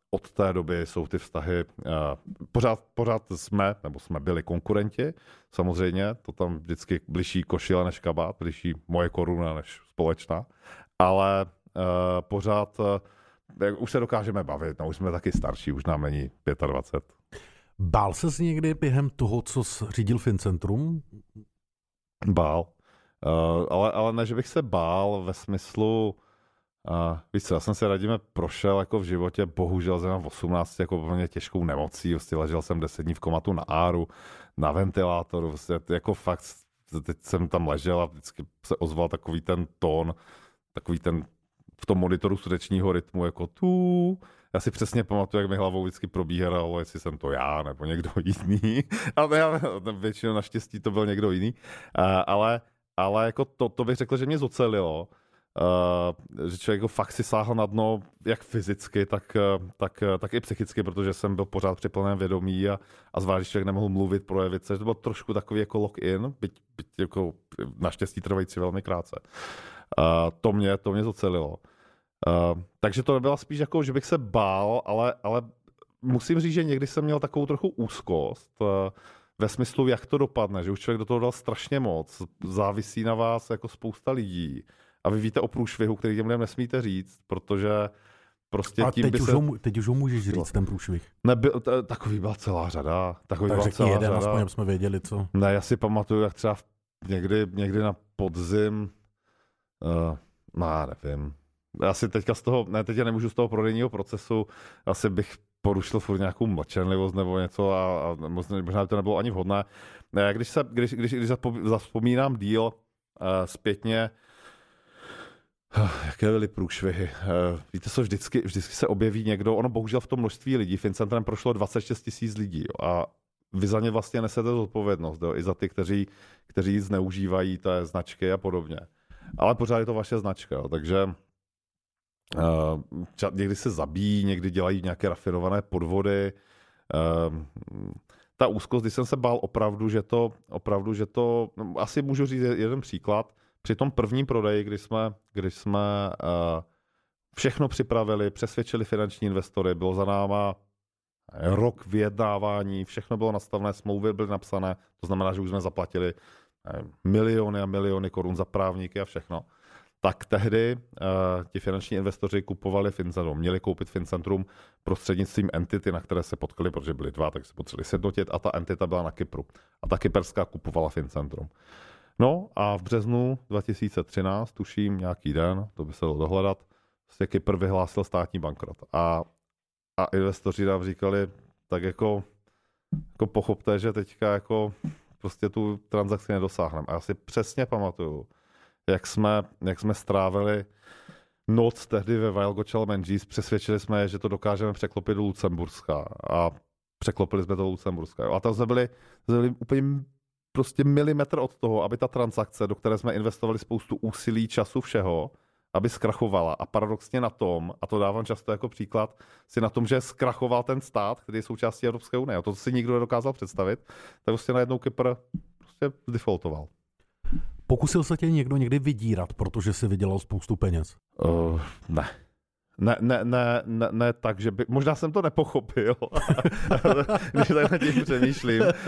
od té doby jsou ty vztahy, pořád, pořád jsme, nebo jsme byli konkurenti, samozřejmě, to tam vždycky bližší košile než kabát, bližší moje koruna než společná, ale pořád už se dokážeme bavit, no už jsme taky starší, už nám není dvacet pět. Bál ses někdy během toho, co jsi řídil Fincentrum? Bál, uh, ale, ale ne, že bych se bál ve smyslu, uh, víš co, já jsem se radíme prošel jako v životě, bohužel jsem v osmnácti jako poměrně těžkou nemocí, vlastně ležel jsem deset dní v komatu na áru, na ventilátoru, vlastně jako fakt, teď jsem tam ležel a vždycky se ozval takový ten tón, takový ten v tom monitoru srdečního rytmu, jako tu. Já si přesně pamatuju, jak mi hlavou vždycky probíhalo, jestli jsem to já nebo někdo jiný. Ale já, většinou naštěstí to byl někdo jiný. Uh, ale, ale jako to, to bych řekl, že mě zocelilo. Uh, že člověk jako fakt si sáhl na dno, jak fyzicky, tak, tak, tak i psychicky, protože jsem byl pořád při plném vědomí a, a zvlášť, když člověk nemohl mluvit, projevit se. To bylo trošku takový jako lock-in, byť, byť jako naštěstí trvající velmi krátce. Uh, to mě, to mě zocelilo. Uh, takže to nebyla spíš jako, že bych se bál, ale, ale musím říct, že někdy jsem měl takovou trochu úzkost uh, ve smyslu, jak to dopadne, že už člověk do toho dal strašně moc, závisí na vás jako spousta lidí a vy víte o průšvihu, který těm lidem nesmíte říct, protože prostě a tím teď by už se... Ho, teď už ho můžeš říct, ten průšvih. Nebyl, t- takový byla celá řada. Takový tak byla řekni celá jeden, řada. aspoň jsme věděli, co. Ne, já si pamatuju, jak třeba někdy, někdy na podzim, uh, no nevím, asi teďka z toho, ne, teď já nemůžu z toho prodejního procesu, asi bych porušil furt nějakou mlčenlivost nebo něco a, a možná by to nebylo ani vhodné. Když, se, když, když, když zavzpomínám díl uh, zpětně, uh, jaké byly průšvihy. Uh, víte co, vždycky, vždycky se objeví někdo, ono bohužel v tom množství lidí, Fincentrem prošlo dvacet šest tisíc lidí jo, a vy za ně vlastně nesete zodpovědnost, jo, i za ty, kteří, kteří zneužívají té značky a podobně. Ale pořád je to vaše značka, jo, takže Uh, ča- někdy se zabíjí, někdy dělají nějaké rafinované podvody. Uh, ta úzkost, když jsem se bál opravdu, že to, opravdu, že to, no, asi můžu říct jeden příklad. Při tom prvním prodeji, když jsme, když jsme uh, všechno připravili, přesvědčili finanční investory, bylo za náma rok vyjednávání, všechno bylo nastavené, smlouvy byly napsané, to znamená, že už jsme zaplatili miliony a miliony korun za právníky a všechno. Tak tehdy uh, ti finanční investoři kupovali Fincentrum, měli koupit Fincentrum prostřednictvím entity, na které se potkali, protože byly dva, tak se potřebovali sjednotit a ta entita byla na Kypru. A ta kyperská kupovala Fincentrum. No a v březnu dva tisíce třináct, tuším nějaký den, to by se dalo dohledat, vlastně Kypr vyhlásil státní bankrot. A, a investoři nám říkali, tak jako, jako pochopte, že teďka jako prostě tu transakci nedosáhneme. A já si přesně pamatuju, Jak jsme, jak jsme strávili noc tehdy ve Weil Gotshal Manges, přesvědčili jsme je, že to dokážeme překlopit do Lucemburska a překlopili jsme to do Lucemburska. Jo. A tam jsme byli, jsme byli úplně prostě milimetr od toho, aby ta transakce, do které jsme investovali spoustu úsilí, času, všeho, aby zkrachovala. A paradoxně na tom, a to dávám často jako příklad, si na tom, že zkrachoval ten stát, který je součástí Evropské unie. A to si nikdo nedokázal představit, tak prostě najednou Kypr prostě defaultoval. Pokusil se tě někdo někdy vydírat, protože si vydělal spoustu peněz? Uh, ne. Ne, ne, ne, ne, ne tak, že by... Možná jsem to nepochopil, když tak na tím přemýšlím. Uh,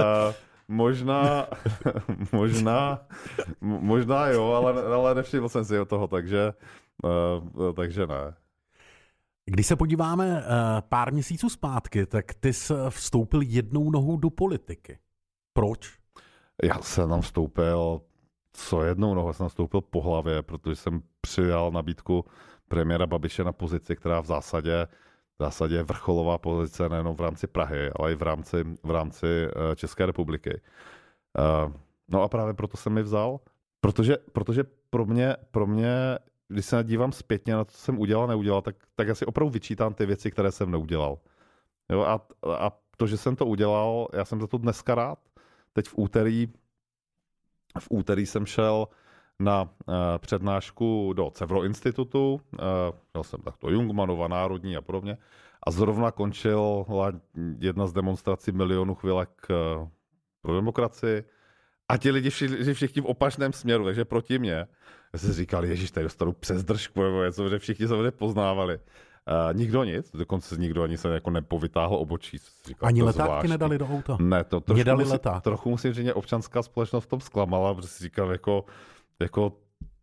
možná, možná, možná jo, ale, ale nevšiml jsem si o toho, takže, uh, takže ne. Když se podíváme uh, pár měsíců zpátky, tak ty jsi vstoupil jednou nohou do politiky. Proč? Já jsem tam vstoupil... Co jednou nohou jsem nastoupil po hlavě, protože jsem přijal nabídku premiéra Babiše na pozici, která v zásadě, v zásadě je vrcholová pozice nejenom v rámci Prahy, ale i v rámci, v rámci České republiky. No a právě proto jsem mi vzal, protože, protože pro mě, pro mě, když se dívám zpětně na to, co jsem udělal, neudělal, tak, tak já si opravdu vyčítám ty věci, které jsem neudělal. Jo, a, a to, že jsem to udělal, já jsem za to dneska rád. Teď v úterý V úterý jsem šel na uh, přednášku do Cevro institutu, uh, měl jsem takto Jungmannova, Národní a podobně, a zrovna končil jedna z demonstrací milionu chvilek uh, pro demokracii a ti lidi všichni, všichni v opačném směru, takže proti mě. Já jsem říkal, ježiš, tady dostanu přes držku nebo něco, že všichni se mě poznávali. Uh, nikdo nic, dokonce nikdo ani se jako nepovytáhl obočí. Říkal, ani letáky zvláštní. Nedali do auta? Ne, to trošku, dali musí, leták. trochu musím říct, že občanská společnost v tom zklamala, protože si říkal, jako, jako,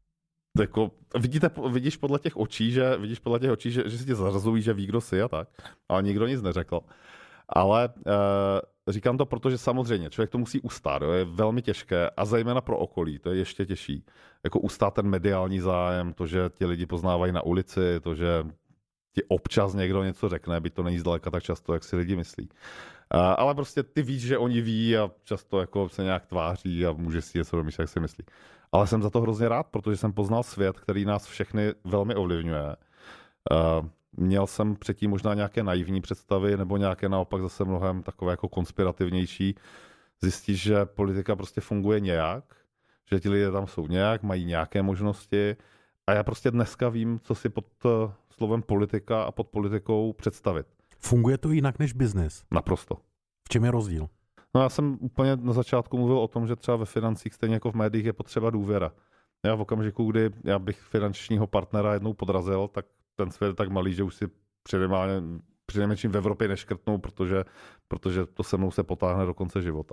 jako vidíte, vidíš podle těch očí, že, vidíš podle těch očí, že, že si tě zařazují, že ví, kdo jsi a tak, ale nikdo nic neřekl. Ale uh, říkám to, protože samozřejmě člověk to musí ustát, jo, je velmi těžké a zejména pro okolí, to je ještě těžší. Jako ustát ten mediální zájem, to, že ti lidi poznávají na ulici, to, že ti občas někdo něco řekne, byť to není zdaleka tak často, jak si lidi myslí. Uh, ale prostě ty víš, že oni ví a často jako se nějak tváří a může si něco domyslet, jak si myslí. Ale jsem za to hrozně rád, protože jsem poznal svět, který nás všechny velmi ovlivňuje. Uh, Měl jsem předtím možná nějaké naivní představy nebo nějaké naopak zase mnohem takové jako konspirativnější. Zjistíš, že politika prostě funguje nějak, že ti lidé tam jsou nějak, mají nějaké možnosti a já prostě dneska vím, co si pod slovem politika a pod politikou představit. Funguje to jinak než biznis? Naprosto. V čem je rozdíl? No já jsem úplně na začátku mluvil o tom, že třeba ve financích, stejně jako v médiích, je potřeba důvěra. Já v okamžiku, kdy já bych finančního partnera jednou podrazil, tak ten svět je tak malý, že už si přinejmenším v Evropě neškrtnou, protože, protože to se mnou se potáhne do konce života.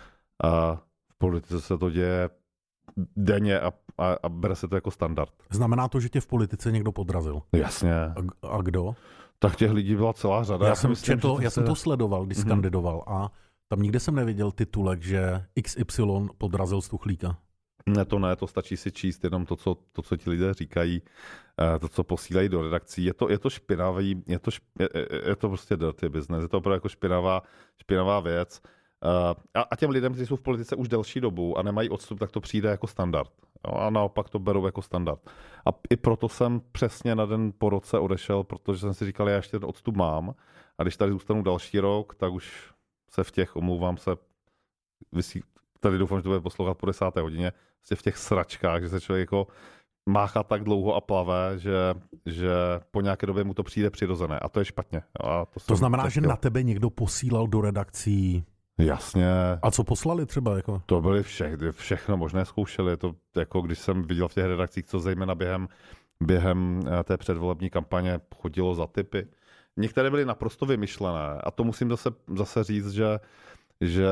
A v politice se to děje denně a, a, a bere se to jako standard. Znamená to, že tě v politice někdo podrazil? Jasně. A, a kdo? Tak těch lidí byla celá řada. Já, já jsem, myslím, četl, to já se... jsem to sledoval, když mm-hmm. kandidoval a tam nikde jsem neviděl titulek, že X Y podrazil Stuchlíka. Ne, to ne, to stačí si číst jenom to, co, to, co ti lidé říkají, to, co posílají do redakcí. Je to, je to špinavý, je to, šp, je, je to prostě dirty business, je to opravdu jako špinavá, špinavá věc. A, a těm lidem, kteří jsou v politice už delší dobu a nemají odstup, tak to přijde jako standard. Jo, a naopak to berou jako standard. A i proto jsem přesně na den po roce odešel, protože jsem si říkal, já ještě ten odstup mám a když tady zůstanu další rok, tak už se v těch, omlouvám se, vysí, tady doufám, že to bude poslouchat po desáté hodině, v těch sračkách, že se člověk jako máchá tak dlouho a plavé, že, že po nějaké době mu to přijde přirozené. A to je špatně. A to to znamená, že na tebe někdo posílal do redakcí? Jasně. A co poslali třeba? Jako? To byly vše, všechno možné zkoušeli. To jako když jsem viděl v těch redakcích, co zejména během, během té předvolební kampaně chodilo za tipy. Některé byly naprosto vymyšlené. A to musím zase, zase říct, že Že,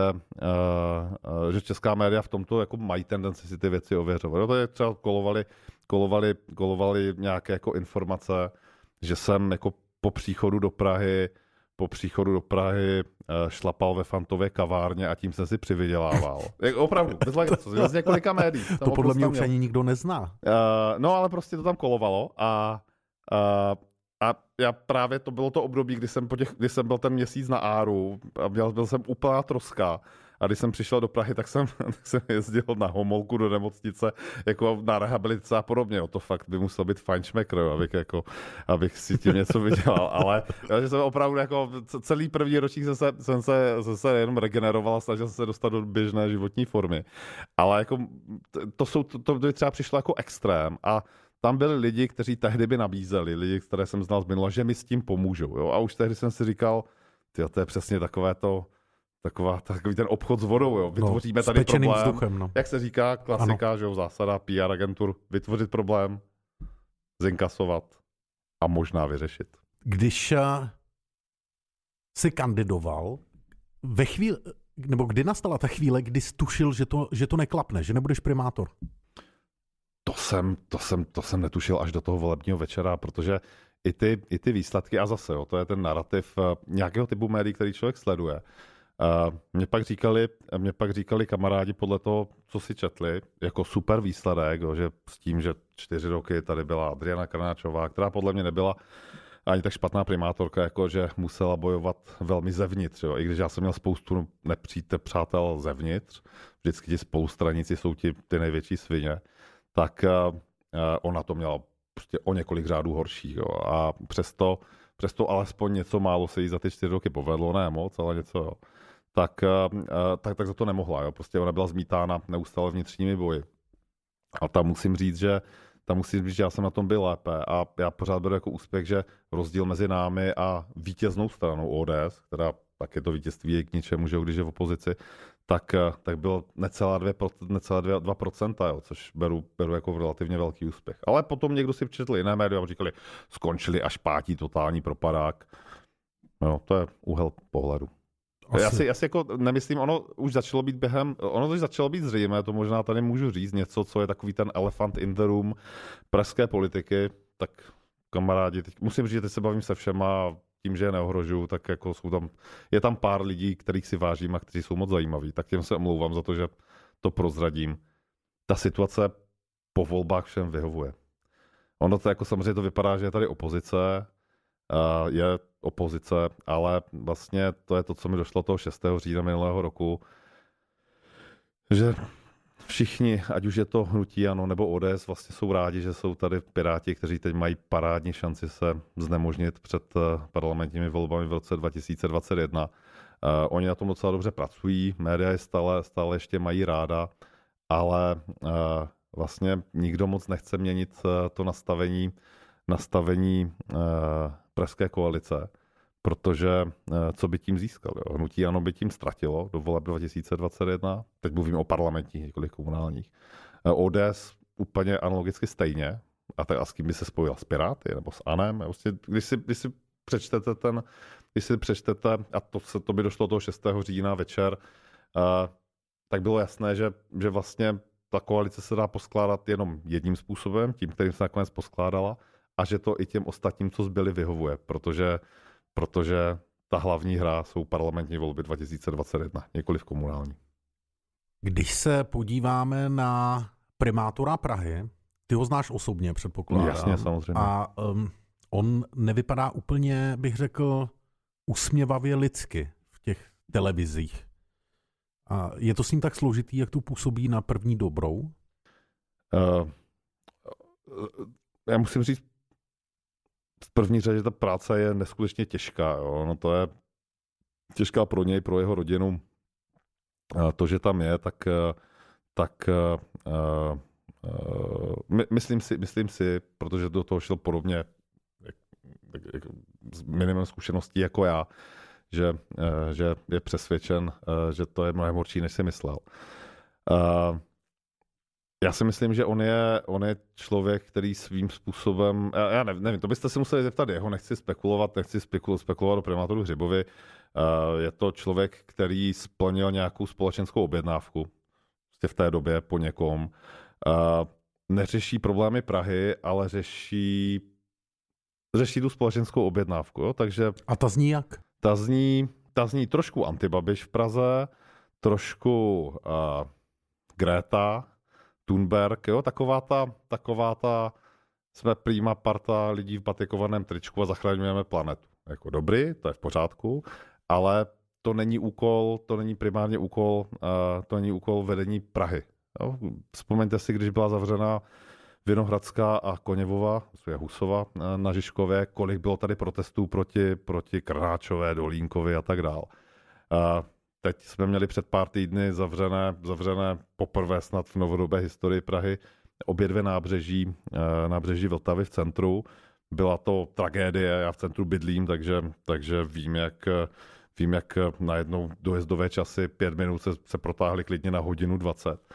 uh, že česká média v tomto jako mají tendenci si ty věci ověřovat. No to je třeba kolovali, kolovali, kolovali nějaké jako informace, že jsem jako po příchodu do Prahy, po příchodu do Prahy uh, šlapal ve Fantově kavárně a tím jsem si přivydělával. Jak, opravdu, bez legrace, z několika médií. To podle mě už ani nikdo nezná. Uh, no ale prostě to tam kolovalo a uh, A já právě to bylo to období, kdy jsem, po těch, kdy jsem byl ten měsíc na Áru a byl, byl jsem úplná troska. A když jsem přišel do Prahy, tak jsem, tak jsem jezdil na Homolku do nemocnice, jako na rehabilitaci a podobně. O to fakt by musel být fajnšmekr, abych, jako, abych si tím něco vydělal. Ale že jsem opravdu jako celý první ročník jsem se, jsem se, jsem se jenom regeneroval a snažil jsem se dostat do běžné životní formy. Ale jako to, jsou, to, to by třeba přišlo jako extrém. A tam byli lidi, kteří tehdy by nabízeli, lidi, které jsem znal z minula, že mi s tím pomůžou. Jo? A už tehdy jsem si říkal, tyjo, to je přesně takové to, taková, takový ten obchod s vodou. Jo? Vytvoříme no, tady problém. Vzduchem, no. Jak se říká, klasika, že jo, zásada P R agentur, vytvořit problém, zinkasovat a možná vyřešit. Když jsi kandidoval, ve chvíli, nebo kdy nastala ta chvíle, kdy jsi tušil, že to, že to neklapne, že nebudeš primátor? To jsem, to, jsem, to jsem netušil až do toho volebního večera, protože i ty, i ty výsledky, a zase, jo, to je ten narrativ nějakého typu médií, který člověk sleduje. Uh, mě, pak říkali, mě pak říkali kamarádi podle toho, co si četli, jako super výsledek, jo, že s tím, že čtyři roky tady byla Adriana Krnáčová, která podle mě nebyla ani tak špatná primátorka, jako že musela bojovat velmi zevnitř. Jo. I když já jsem měl spoustu nepřítel přátel zevnitř, vždycky ti spolustraníci jsou ti ty největší svině, tak uh, ona to měla prostě o několik řádů horší. Jo. A přesto, přesto alespoň něco málo se jí za ty čtyři roky povedlo, ne moc, ale něco, jo. Tak, uh, tak, tak za to nemohla. Jo. Prostě ona byla zmítána neustále vnitřními boji. A tam musím říct, že tam musím říct, že já jsem na tom byl lépe a já pořád beru jako úspěch, že rozdíl mezi námi a vítěznou stranou O D S, která tak je to vítězství k ničemu, že jo, když je v opozici, tak, tak bylo necelá dva procenta, jo, což beru, beru jako relativně velký úspěch. Ale potom někdo si přečetl jiné média a říkali, skončili až pátí totální propadák. No, to je úhel pohledu. Asi. Já si, já si jako nemyslím, ono už začalo být během, ono už začalo být zřejmé, to možná tady můžu říct něco, co je takový ten elephant in the room pražské politiky, tak kamarádi, teď, musím říct, že teď se bavím se všema, tím, že je neohrožuju, tak jako jsou tam, je tam pár lidí, kterých si vážím a kteří jsou moc zajímaví, tak těm se omlouvám za to, že to prozradím. Ta situace po volbách všem vyhovuje. Ono to jako samozřejmě to vypadá, že je tady opozice, je opozice, ale vlastně to je to, co mi došlo toho šestého října minulého roku, že všichni, ať už je to hnutí ANO nebo O D S, vlastně jsou rádi, že jsou tady Piráti, kteří teď mají parádní šanci se znemožnit před parlamentními volbami v roce dva tisíce dvacet jedna. Uh, oni na tom docela dobře pracují, média je stále, stále ještě mají ráda, ale uh, vlastně nikdo moc nechce měnit uh, to nastavení, nastavení uh, pražské koalice, protože uh, co by tím získal? Jo? Hnutí ANO by tím ztratilo do voleb dva tisíce dvacet jedna, teď mluvím o parlamentních, několik komunálních. Uh, O D S úplně analogicky stejně, a, tak, a s kým by se spojila? S Piráty nebo s ANem? Vlastně, když, si, když si přečtete ten, když si přečtete, a to, se, to by došlo toho šestého října večer, uh, tak bylo jasné, že, že vlastně ta koalice se dá poskládat jenom jedním způsobem, tím, kterým se nakonec poskládala, a že to i těm ostatním, co zbyli, vyhovuje, protože, protože ta hlavní hra jsou parlamentní volby dva tisíce dvacet jedna, nikoliv komunální. Když se podíváme na primátora Prahy, ty ho znáš osobně, předpokládám. Jasně, samozřejmě. A um, on nevypadá úplně, bych řekl, usměvavě lidsky v těch televizích. A je to s ním tak složitý, jak tu působí na první dobrou? Uh, já musím říct, v první řadě ta práce je neskutečně těžká. Jo. No to je těžká pro něj, pro jeho rodinu. A to, že tam je, tak, tak uh, uh, my, myslím, si, myslím si, protože do toho šel podobně jak, jak, s minimem zkušeností jako já, že, uh, že je přesvědčen, uh, že to je mnohem horší, než si myslel. Uh, Já si myslím, že on je, on je člověk, který svým způsobem, já, já nevím, nevím, to byste si museli zeptat jeho, nechci spekulovat, nechci spekulovat, spekulovat o primátoru Hřibovi. Uh, je to člověk, který splnil nějakou společenskou objednávku v té době po někom. Uh, neřeší problémy Prahy, ale řeší, řeší tu společenskou objednávku. Jo? Takže, a ta zní jak? Ta zní, ta zní trošku antibabiš v Praze, trošku uh, Greta Thunberg, jo, taková ta, taková ta, jsme prima parta lidí v batikovaném tričku a zachraňujeme planetu. Jako dobrý, to je v pořádku, ale to není úkol, to není primárně úkol, uh, to není úkol vedení Prahy. Jo. Vzpomeňte si, když byla zavřena Vinohradská a Koněvova, Husova uh, na Žižkově, kolik bylo tady protestů proti, proti Krnáčové, Dolínkovi a tak dál. Uh, Teď jsme měli před pár týdny zavřené, zavřené poprvé snad v novodobé historii Prahy obě dvě nábřeží, nábřeží Vltavy v centru. Byla to tragédie, já v centru bydlím, takže, takže vím, jak, vím, jak najednou dojezdové časy pět minut se, se protáhly klidně na hodinu dvacet.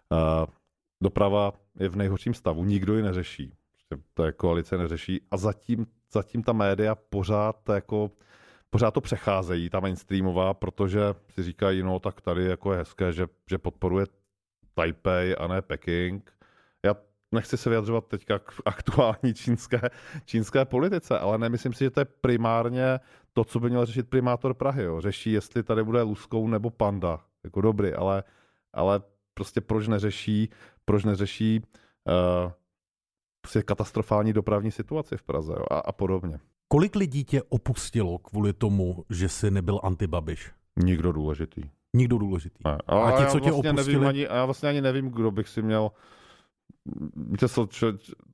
Doprava je v nejhorším stavu, nikdo ji neřeší. Ta koalice neřeší a zatím, zatím ta média pořád jako Pořád to přecházejí, ta mainstreamová, protože si říkají, no tak tady jako je hezké, že, že podporuje Taipei a ne Peking. Já nechci se vyjadřovat teďka k aktuální čínské, čínské politice, ale nemyslím si, že to je primárně to, co by měl řešit primátor Prahy. Jo. Řeší, jestli tady bude Luskou nebo Panda. Jako dobrý, ale, ale prostě proč neřeší, proč neřeší uh, prostě katastrofální dopravní situaci v Praze, jo, a, a podobně. Kolik lidí tě opustilo kvůli tomu, že jsi nebyl antibabiš? Nikdo důležitý. Nikdo důležitý. Ne. A, a ti, co tě vlastně opustili? Nevím ani, a já vlastně ani nevím, kdo bych si měl... Víte co? Č... Uh,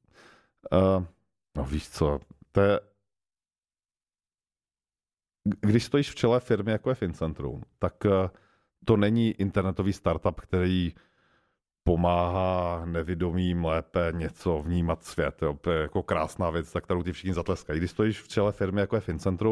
no víš co? To je... Když stojíš v čele firmy, jako je Fincentrum, tak uh, to není internetový startup, který pomáhá nevidomým lépe něco vnímat svět. Jo. To je jako krásná věc, za kterou ti všichni zatleskají. Když stojíš v čele firmy, jako je Fincentrum,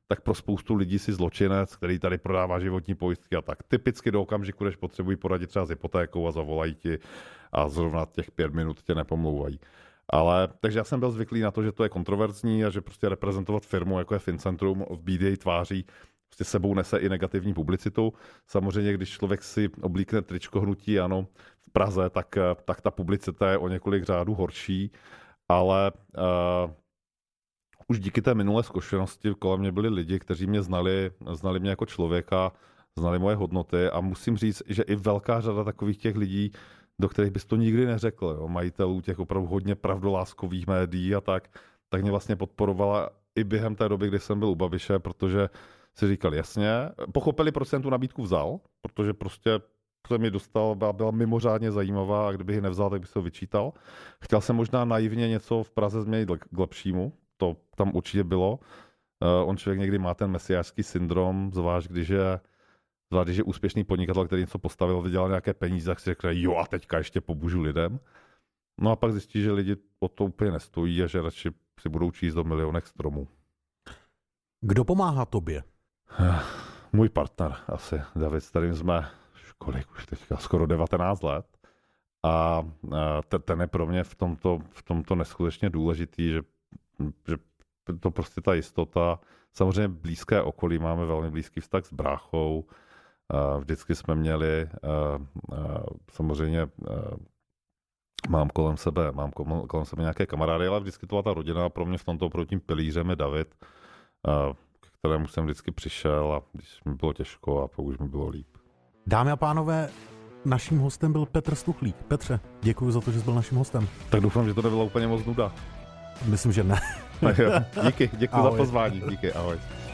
tak pro spoustu lidí si zločinec, který tady prodává životní pojistky a tak. Typicky do okamžiku, když potřebují poradit třeba s hypotékou a zavolají ti a zrovna těch pět minut tě nepomlouvají. Ale, takže já jsem byl zvyklý na to, že to je kontroverzní a že prostě reprezentovat firmu, jako je Fincentrum, v bí dé á tváří, prostě sebou nese i negativní publicitu. Samozřejmě, když člověk si oblíkne tričko hnutí ANO v Praze, tak, tak ta publicita je o několik řádů horší, ale uh, už díky té minulé zkušenosti kolem mě byli lidi, kteří mě znali, znali mě jako člověka, znali moje hodnoty a musím říct, že i velká řada takových těch lidí, do kterých bys to nikdy neřekl, jo, majitelů těch opravdu hodně pravdoláskových médií a tak, tak mě vlastně podporovala i během té doby, kdy jsem byl u Babiše, protože si říkali, jasně, pochopili, proč jsem tu nabídku vzal, protože prostě jsem mi dostal, byla, byla mimořádně zajímavá a kdybych ji nevzal, tak bych se ho vyčítal. Chtěl jsem možná naivně něco v Praze změnit k lepšímu, to tam určitě bylo. Uh, on člověk někdy má ten mesiářský syndrom, zvlášť když je, zvlášť když je úspěšný podnikatel, který něco postavil, vydělal nějaké peníze, tak si řekne, jo a teďka ještě pobužu lidem. No a pak zjistí, že lidi o to úplně nestojí a že radši si budou číst do milionek stromů. Kdo pomáhá tobě? Můj partner asi, David, s kterým jsme kolik už teďka, skoro devatenáct let. A ten je pro mě v tomto, v tomto neskutečně důležitý, že, že to prostě ta jistota, samozřejmě blízké okolí, máme velmi blízký vztah s bráchou, vždycky jsme měli, samozřejmě mám kolem sebe, mám kolem sebe nějaké kamarády, ale vždycky to byla ta rodina, pro mě v tomto opravdu tím pilířem je David, k kterému jsem vždycky přišel a když mi bylo těžko a pak už mi bylo líp. Dámy a pánové, naším hostem byl Petr Stuchlík. Petře, děkuji za to, že jsi byl naším hostem. Tak doufám, že to nebyla úplně moc nuda. Myslím, že ne. Díky, děkuji za pozvání. Díky, ahoj.